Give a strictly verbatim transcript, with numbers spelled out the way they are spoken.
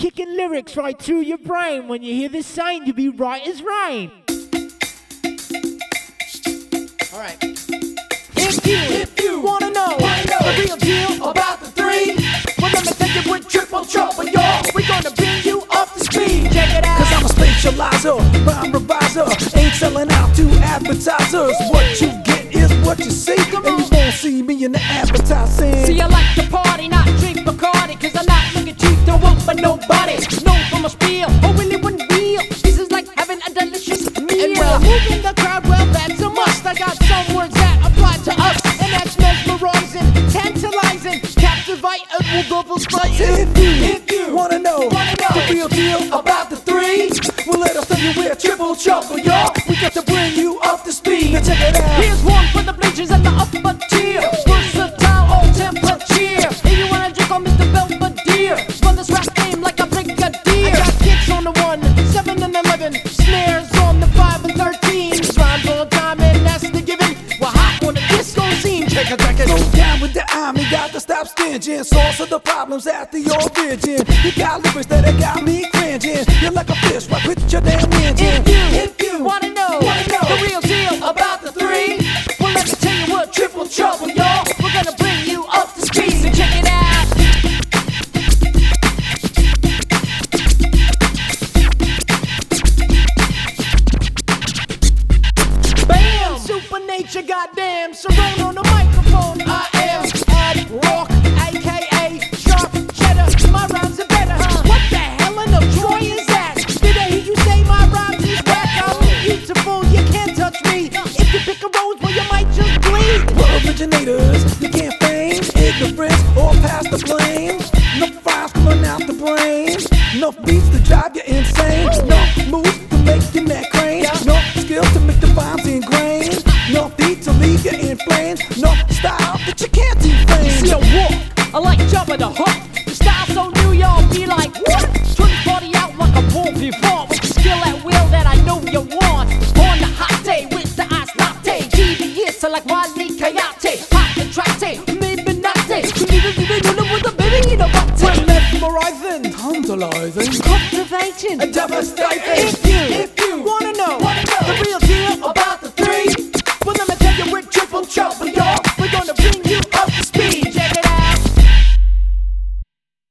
kicking lyrics right through your brain. When you hear this sign, you'll be right as rain. Alright. If you, if you wanna know, wanna know the real deal about the three, well, let me take it with triple trouble, y'all. We're gonna bring you up to speed. Check it out. Cause I'm a spatializer, rhyme reviser. Ain't selling out to advertisers. What you get is what you see, and you won't see me in the advertising. See, I like to party, not drink Bacardi, cause I'm not looking cheap, don't want for nobody. No from a spiel, or really one real. This is like having a delicious meal. And well, moving the crowd, well, that's a must. I got some words that apply to us, and that's mesmerizing, tantalizing, captivate, and will double slice. If you, if you wanna know, wanna know the real deal about the three, well, let us tell you we're triple trouble, y'all. We got to bring you up to speed. Now check it out. Here's one for the bleachers and the upper tier. Versatile, all temper cheer. If you wanna drink on Mister Belvedere, run this rap game like a brigadier. I got kicks on the one, seven and eleven, snares on the five and thirteen. Rhymes on time and that's the given. We're hot on the disco scene. Check it, check it. Go down with the army, got to stop stinging. Source of the problems at the origin. You got lyrics that have got me cringing. You're like a fish, right with your damn engine. If you, if you wanna know, wanna know the real deal about the three, well, let me tell you what triple trouble, y'all. We're gonna bring you up to speed, so check it out. Bam! Super nature, goddamn. Surround on the microphone. I am Ad Rock, aka Sharp Cheddar. My rhymes are better, huh? What the hell in the Troy is that? Did I hear you say my rhymes is whack? I'm beautiful, you can't touch me. If you pick a rose, well, you might just bleed. We're originators, you can't feign ignorance or pass the blame. No files coming out the brain, no beats to drive you insane, no moves to make your neck crane, no skills to make the rhymes ingrained, no beat to leave you in flames, no style that you can't defame. See a walk, I like jumping the hook. The style so new, y'all be like, what? Turn the party out like a bull before, with the skill at will that I know you want. On the hot day with the ice latte, G B S, I like Wally Coyote, hot and tractate, maybe not day. You need to even know what the baby in a butt. We're mesmerizing, tantalizing, Captivating and devastating. If you, if you